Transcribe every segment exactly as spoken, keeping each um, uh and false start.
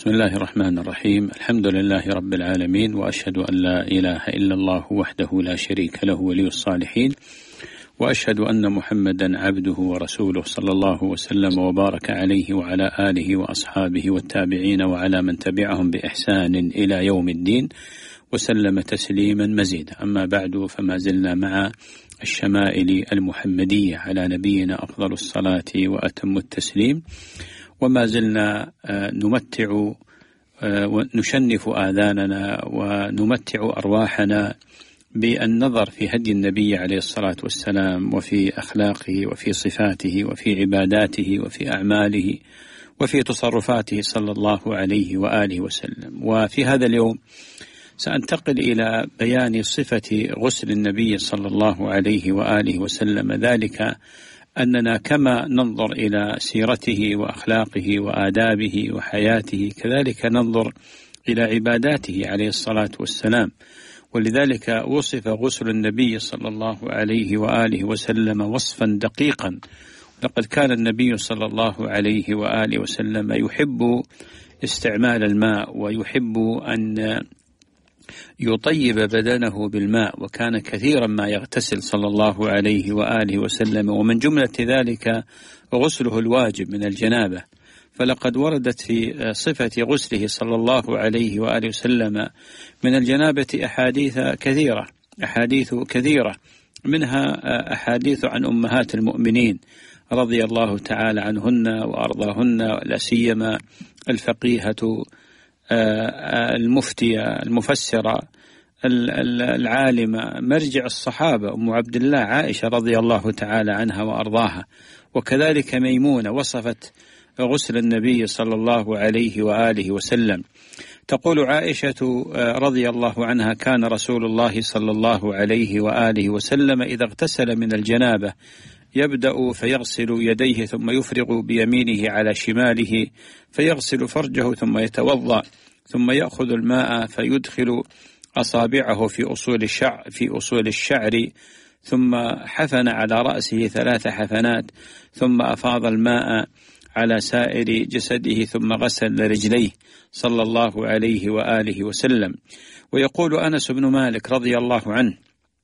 بسم الله الرحمن الرحيم. الحمد لله رب العالمين، وأشهد أن لا إله إلا الله وحده لا شريك له ولي الصالحين، وأشهد أن محمدا عبده ورسوله صلى الله وسلم وبارك عليه وعلى آله وأصحابه والتابعين وعلى من تبعهم بإحسان إلى يوم الدين وسلم تسليما مزيدا. أما بعد، فما زلنا مع الشمائل المحمدية على نبينا أفضل الصلاة وأتم التسليم، وما زلنا نمتع ونشنف آذاننا ونمتع أرواحنا بالنظر في هدي النبي عليه الصلاة والسلام، وفي أخلاقه وفي صفاته وفي عباداته وفي أعماله وفي تصرفاته صلى الله عليه وآله وسلم. وفي هذا اليوم سأنتقل إلى بيان صفة غسل النبي صلى الله عليه وآله وسلم، ذلك أننا كما ننظر إلى سيرته وأخلاقه وآدابه وحياته، كذلك ننظر إلى عباداته عليه الصلاة والسلام. ولذلك وصف غسل النبي صلى الله عليه وآله وسلم وصفا دقيقا. لقد كان النبي صلى الله عليه وآله وسلم يحب استعمال الماء، ويحب أن يطيب بدنه بالماء، وكان كثيرا ما يغتسل صلى الله عليه وآله وسلم، ومن جملة ذلك غسله الواجب من الجنابة. فلقد وردت في صفة غسله صلى الله عليه وآله وسلم من الجنابة أحاديث كثيرة أحاديث كثيرة منها أحاديث عن أمهات المؤمنين رضي الله تعالى عنهن وأرضاهن، لا سيما الفقيهة المفتية المفسرة العالمة مرجع الصحابة أم عبد الله عائشة رضي الله تعالى عنها وأرضاها. وكذلك ميمونة وصفت غسل النبي صلى الله عليه وآله وسلم. تقول عائشة رضي الله عنها: كان رسول الله صلى الله عليه وآله وسلم إذا اغتسل من الجنابة يبدأ فيغسل يديه ثم يفرغ بيمينه على شماله فيغسل فرجه ثم يتوضأ، ثم يأخذ الماء فيدخل أصابعه في أصول الشعر في أصول الشعر ثم حفن على رأسه ثلاث حفنات، ثم أفاض الماء على سائر جسده ثم غسل رجليه صلى الله عليه وآله وسلم. ويقول أنس بن مالك رضي الله عنه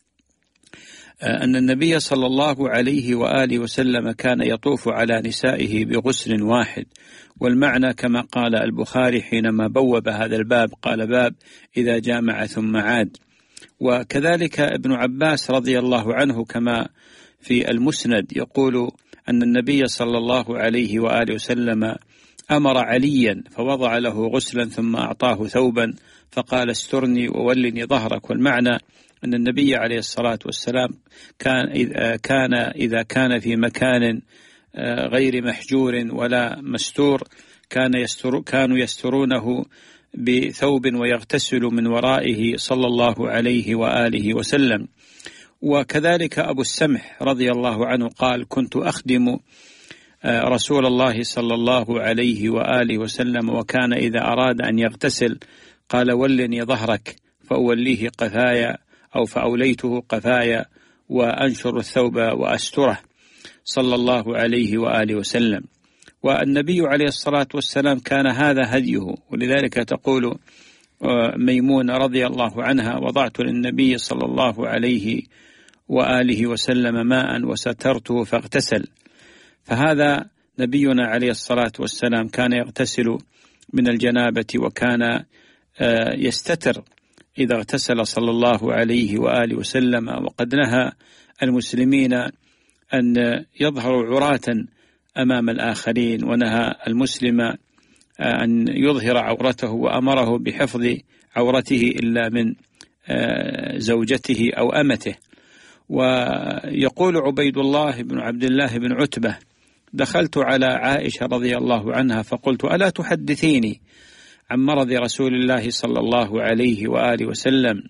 أن النبي صلى الله عليه وآله وسلم كان يطوف على نسائه بغسل واحد، والمعنى كما قال البخاري حينما بوب هذا الباب، قال: باب إذا جامع ثم عاد. وكذلك ابن عباس رضي الله عنه كما في المسند يقول أن النبي صلى الله عليه وآله وسلم أمر عليا فوضع له غسلا ثم أعطاه ثوبا فقال: استرني وولني ظهرك. والمعنى أن النبي عليه الصلاة والسلام كان كان إذا كان في مكان غير محجور ولا مستور كان يستر كانوا يسترونه بثوب ويغتسل من ورائه صلى الله عليه وآله وسلم. وكذلك أبو السمح رضي الله عنه قال: كنت أخدم رسول الله صلى الله عليه وآله وسلم، وكان إذا أراد أن يغتسل قال: ولني ظهرك، فأوليه قفايا أو فأوليته قفايا وأنشر الثوب وأستره صلى الله عليه وآله وسلم. والنبي عليه الصلاة والسلام كان هذا هديه. ولذلك تقول ميمون رضي الله عنها: وضعت للنبي صلى الله عليه وآله وسلم ماء وسترته فاغتسل. فهذا نبينا عليه الصلاة والسلام كان يغتسل من الجنابة، وكان يستتر إذا اغتسل صلى الله عليه وآله وسلم. وقد نهى المسلمين أن يظهروا عراة أمام الآخرين، ونهى المسلم أن يظهر عورته، وأمره بحفظ عورته إلا من زوجته أو أمته. ويقول عبيد الله بن عبد الله بن عتبة: دخلت على عائشة رضي الله عنها فقلت: ألا تحدثيني عن مرض رسول الله صلى الله عليه وآله وسلم؟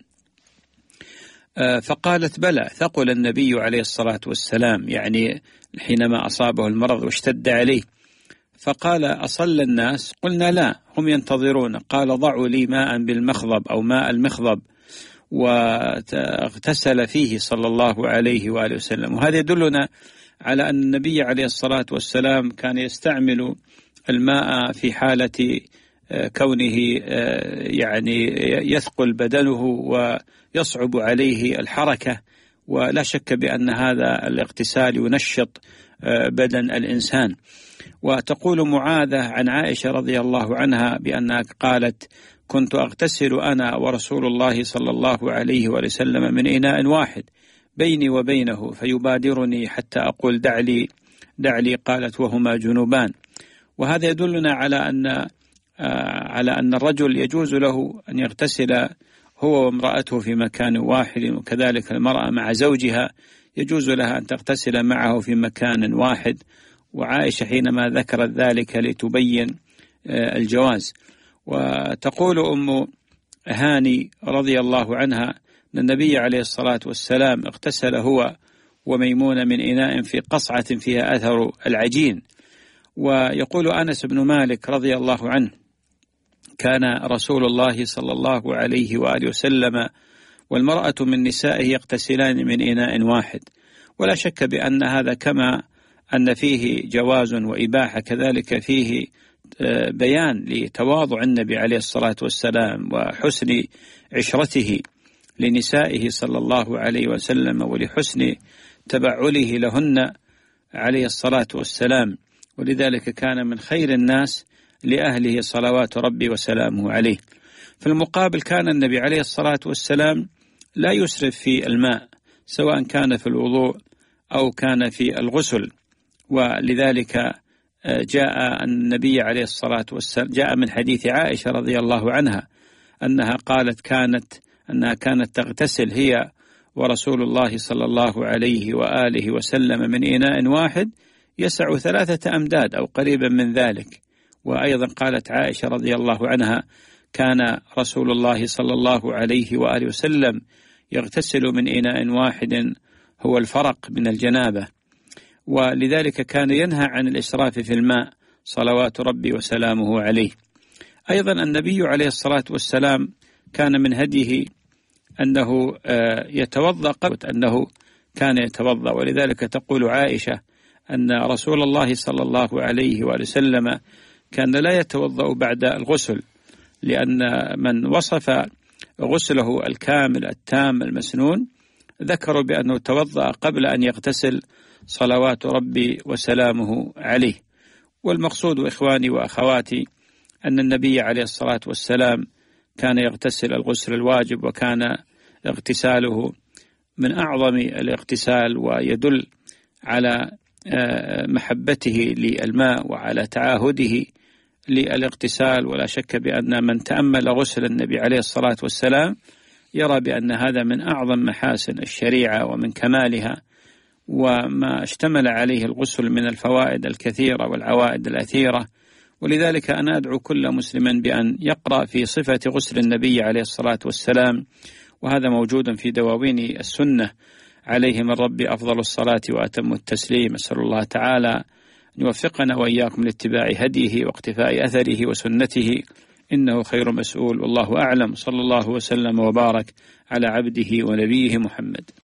فقالت: بلى، ثقل النبي عليه الصلاة والسلام، يعني حينما أصابه المرض واشتد عليه. فقال: أصلى الناس؟ قلنا: لا، هم ينتظرون. قال: ضعوا لي ماء بالمخضب أو ماء المخضب، واغتسل فيه صلى الله عليه وآله وسلم. وهذا يدلنا على أن النبي عليه الصلاة والسلام كان يستعمل الماء في حالة كونه يعني يثقل بدنه ويصعب عليه الحركة، ولا شك بأن هذا الاغتسال ينشط بدن الإنسان. وتقول معاذة عن عائشة رضي الله عنها بأنها قالت: كنت أغتسل أنا ورسول الله صلى الله عليه وسلم من إناء واحد بيني وبينه فيبادرني حتى أقول دع لي دع لي، قالت: وهما جنوبان. وهذا يدلنا على أن على أن الرجل يجوز له أن يغتسل هو وامرأته في مكان واحد، وكذلك المرأة مع زوجها يجوز لها أن تغتسل معه في مكان واحد. وعائشة حينما ذكرت ذلك لتبين الجواز. وتقول أم هاني رضي الله عنها أن النبي عليه الصلاة والسلام اغتسل هو وميمونة من إناء في قصعة فيها أثر العجين. ويقول أنس بن مالك رضي الله عنه: كان رسول الله صلى الله عليه وآله وسلم والمرأة من نسائه يغتسلان من إناء واحد. ولا شك بأن هذا كما أن فيه جواز وإباحة، كذلك فيه بيان لتواضع النبي عليه الصلاة والسلام وحسن عشرته لنسائه صلى الله عليه وسلم، ولحسن تبعله لهن عليه الصلاة والسلام. ولذلك كان من خير الناس لأهله صلوات ربي وسلامه عليه. في المقابل كان النبي عليه الصلاة والسلام لا يسرف في الماء، سواء كان في الوضوء أو كان في الغسل. ولذلك جاء النبي عليه الصلاة والسلام جاء من حديث عائشة رضي الله عنها أنها قالت كانت أنها كانت تغتسل هي ورسول الله صلى الله عليه وآله وسلم من إناء واحد يسع ثلاثة أمداد أو قريبا من ذلك. وأيضا قالت عائشة رضي الله عنها: كان رسول الله صلى الله عليه وآله وسلم يغتسل من إناء واحد هو الفرق من الجنابة. ولذلك كان ينهى عن الإسراف في الماء صلوات ربي وسلامه عليه. أيضا النبي عليه الصلاة والسلام كان من هديه أنه يتوضأ قبل أنه كان يتوضأ. ولذلك تقول عائشة أن رسول الله صلى الله عليه وسلم كان لا يتوضأ بعد الغسل، لأن من وصف غسله الكامل التام المسنون ذكروا بأنه توضأ قبل أن يغتسل صلوات ربي وسلامه عليه. والمقصود إخواني وأخواتي أن النبي عليه الصلاة والسلام كان يغتسل الغسل الواجب، وكان اغتساله من أعظم الاغتسال، ويدل على محبته للماء وعلى تعاهده للاغتسال. ولا شك بأن من تأمل غسل النبي عليه الصلاة والسلام يرى بأن هذا من أعظم محاسن الشريعة ومن كمالها، وما اشتمل عليه الغسل من الفوائد الكثيرة والعوائد الأثيرة. ولذلك أنا أدعو كل مسلم بأن يقرأ في صفة غسل النبي عليه الصلاة والسلام، وهذا موجود في دواوين السنة عليه من ربي أفضل الصلاة وأتم التسليم. أسأل الله تعالى أن يوفقنا وإياكم لاتباع هديه واقتفاء أثره وسنته، إنه خير مسؤول. والله أعلم. صلى الله وسلم وبارك على عبده ونبيه محمد.